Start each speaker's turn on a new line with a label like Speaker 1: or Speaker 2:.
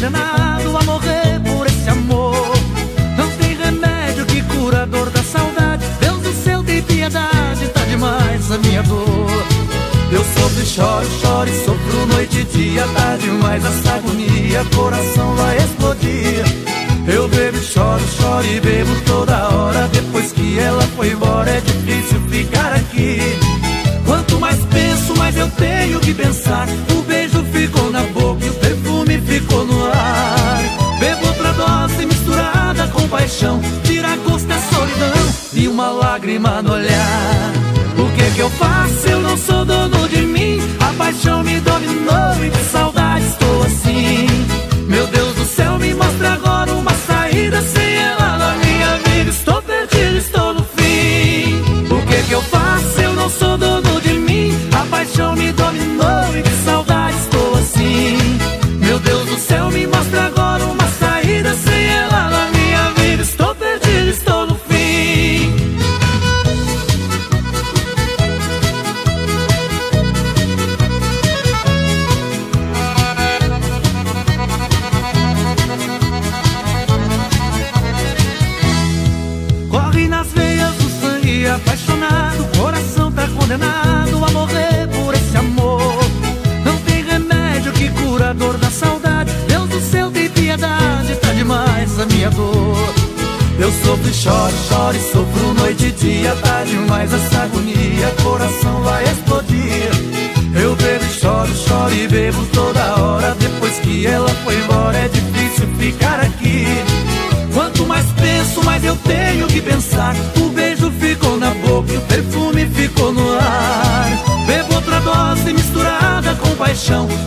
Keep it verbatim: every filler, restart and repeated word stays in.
Speaker 1: condenado a morrer por esse amor. Não tem remédio que cura a dor da saudade. Deus do céu tem piedade, tá demais a minha dor. Eu sofro e choro, choro e sofro noite e dia. Tá demais essa agonia, coração vai explodir. Eu bebo e choro, choro e bebo toda hora. Depois que ela foi embora é difícil ficar aqui. Quanto mais penso, mais eu tenho que pensar. O beijo ficou na boca e o perfume ficou no ar. Bebo outra dose misturada com paixão. Tira a gosto da solidão e uma lágrima no olhar. O que que eu faço? Eu não sou dono de mim. A paixão me dominou e de saudade estou assim. Meu Deus do céu, me mostra agora uma saída. Sem ela na minha vida estou perdido, estou no fim. O que que eu faço? Eu não sou dono de mim. A paixão me dominou e de saudade estou assim. Meu Deus do céu, me mostra agora uma saída. Sem ela na minha vida estou perdido, estou no fim. Corre nas veias o sangue apaixonado. O coração tá condenado a morrer por esse amor. Não tem remédio que cura a dor da saudade. Deus do céu tem piedade, tá demais a minha dor. Eu sofro e choro, choro e sofro noite e dia. Tá demais essa agonia, coração vai explodir. Eu bebo e choro, choro e bebo toda hora. Depois que ela foi embora é difícil ficar aqui. Quanto mais penso, mais eu tenho que pensar. O beijo ficou na boca e o perfume ficou no ar. Bebo outra dose misturada com paixão.